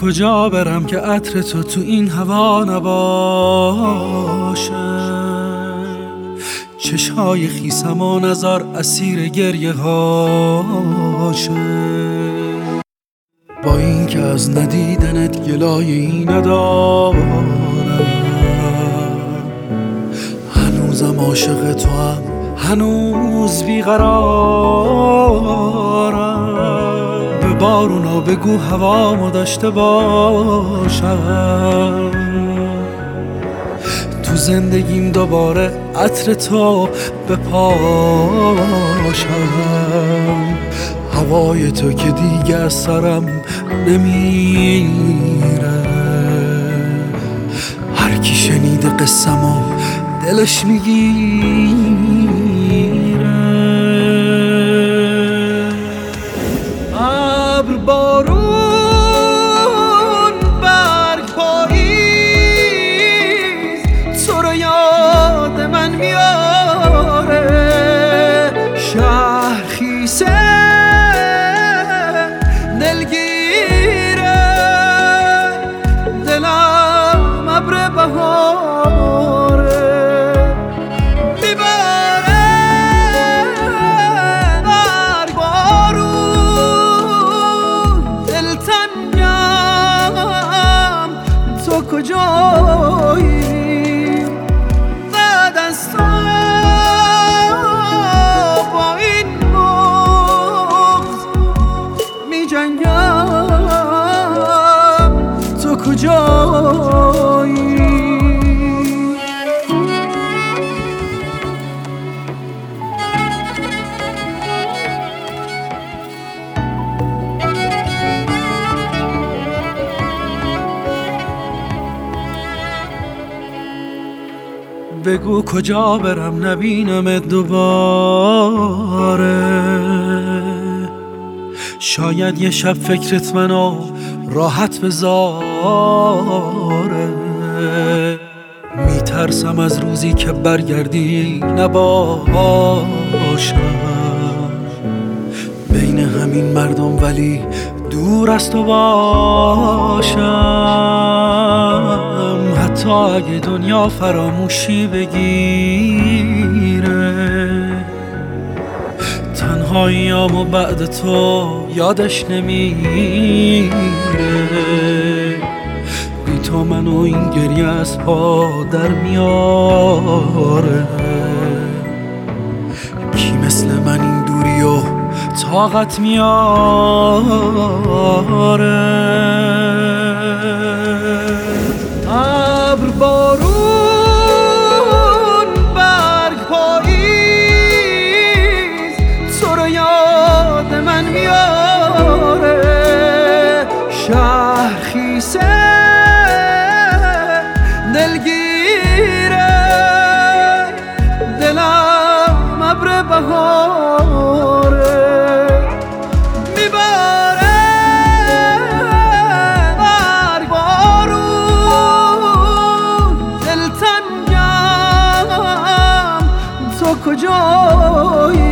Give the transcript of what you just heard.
کجا برم که عطر تو این هوا نباشه؟ چشهای خیسم و نظر اسیر گریه هاشه. با این که از ندیدنت گلایی ندارم، هنوزم عاشق تو هم، هنوز بیقرارم. به بارونا بگو هوامو داشته باشم، تو زندگیم دوباره عطر تو بپاشم. هوای تو که دیگه از سرم نمیره، هر کی شنیده قصه‌مو دلش میگیره. ابر، بارون، برگ، پاییز تو رو یاد من میاره. شهر خیسه دلگیره، دلم ابر بهاره. میباره برگ، بارون، دلتنگم تو کجایی؟ بعد از تو با این بغض می جنگم، تو کجایی؟ بگو کجا برم نبینمت دوباره. شاید یه شب فکرت منو راحت بذاره. میترسم از روزی که برگردی نباشم بین همین مردم، ولی دور از تو باشم. حتی اگه دنیا فراموشی بگیره، تنهاییامو بعد تو یادش نمیره. بی تو منو این گریه از پا در میاره. کی مثل من این دوریو طاقت میاره؟ ابر، بارون، برگ، پاییز تو رو یاد من میاره. شهر خیسه دلگیره، دلم ابر بهاره. میباره برگ، بارون، دلتنگم تو کجایی؟